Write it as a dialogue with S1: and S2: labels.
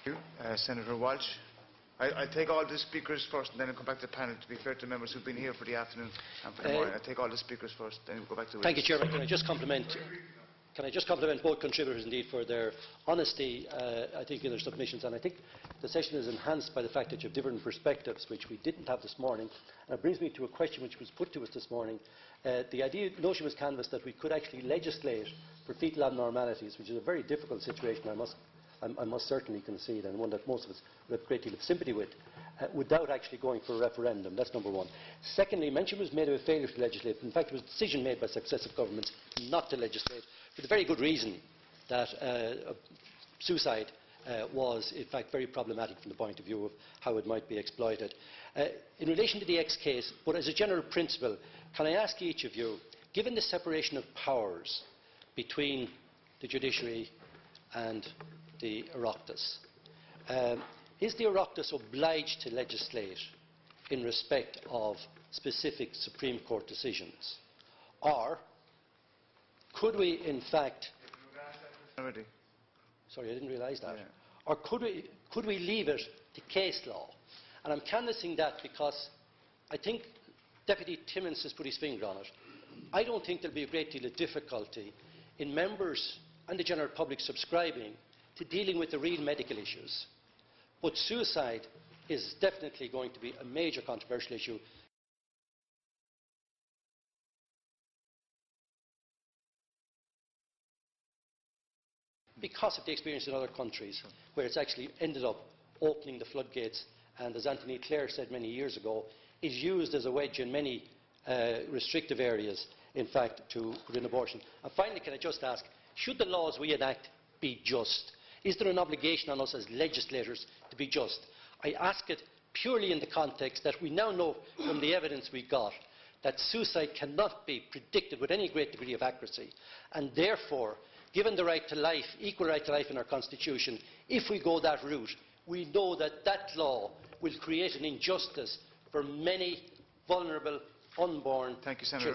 S1: Senator Walsh. I'll take all the speakers first and then I'll come back to the panel, to be fair to members who've been here for the afternoon and for the morning. I'll take all the speakers first, then we'll go back to the
S2: Thank you, Chairman. Can I just compliment both contributors indeed for their honesty, I think, in their submissions, and I think the session is enhanced by the fact that you have different perspectives which we didn't have this morning. And it brings me to a question which was put to us this morning. The notion was canvassed that we could actually legislate for fetal abnormalities, which is a very difficult situation, I must certainly concede, and one that most of us would have a great deal of sympathy with, without actually going for a referendum. That's number one. Secondly, mention was made of a failure to legislate. In fact, it was a decision made by successive governments not to legislate, for the very good reason that suicide was, in fact, very problematic from the point of view of how it might be exploited. In relation to the X case, but as a general principle, can I ask each of you, given the separation of powers between the judiciary and the Oireachtas, is the Oireachtas obliged to legislate in respect of specific Supreme Court decisions? Or could we, in fact... Sorry, I didn't realise that. Yeah. Or could we leave it to case law? And I'm canvassing that because I think Deputy Timmins has put his finger on it. I don't think there will be a great deal of difficulty in members and the general public subscribing to dealing with the real medical issues. But suicide is definitely going to be a major controversial issue. Because of the experience in other countries, where it's actually ended up opening the floodgates, and as Anthony Clare said many years ago, is used as a wedge in many restrictive areas, in fact, to put in abortion. And finally, can I just ask, should the laws we enact be just? Is there an obligation on us as legislators to be just? I ask it purely in the context that we now know from the evidence we got that suicide cannot be predicted with any great degree of accuracy, and therefore, given the right to life, equal right to life in our Constitution, if we go that route, we know that that law will create an injustice for many vulnerable, unborn children.